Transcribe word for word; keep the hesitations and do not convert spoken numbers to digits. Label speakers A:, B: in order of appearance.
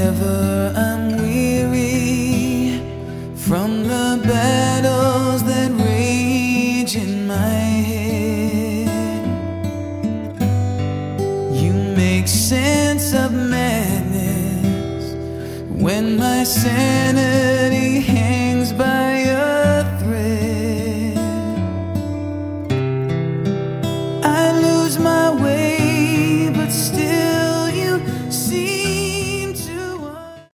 A: Whenever I'm weary from the battles that rage in my head, you make sense of madness when my sanity